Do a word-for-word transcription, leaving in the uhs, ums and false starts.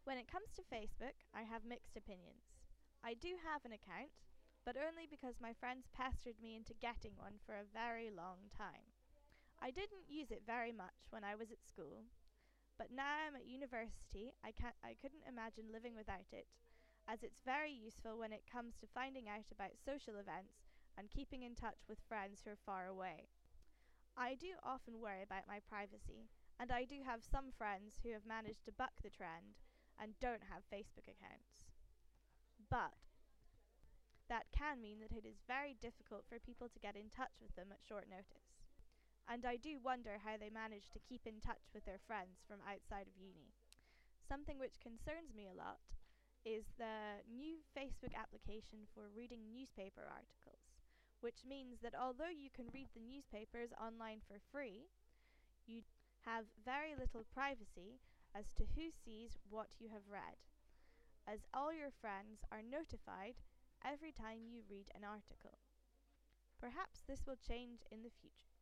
When it comes to Facebook, I have mixed opinions. I do have an account, but only because my friends pestered me into getting one for a very long time. I didn't use it very much when I was at school, but now I'm at university, I can't I couldn't imagine living without it, as it's very useful when it comes to finding out about social events and keeping in touch with friends who are far away. I do often worry about my privacy, and I do have some friends who have managed to buck the trend and don't have Facebook accounts. But that can mean that it is very difficult for people to get in touch with them at short notice. And I do wonder how they manage to keep in touch with their friends from outside of uni. Something which concerns me a lot is the new Facebook application for reading newspaper articles, which means that although you can read the newspapers online for free, you have very little privacy as to who sees what you have read, as all your friends are notified every time you read an article. Perhaps this will change in the future.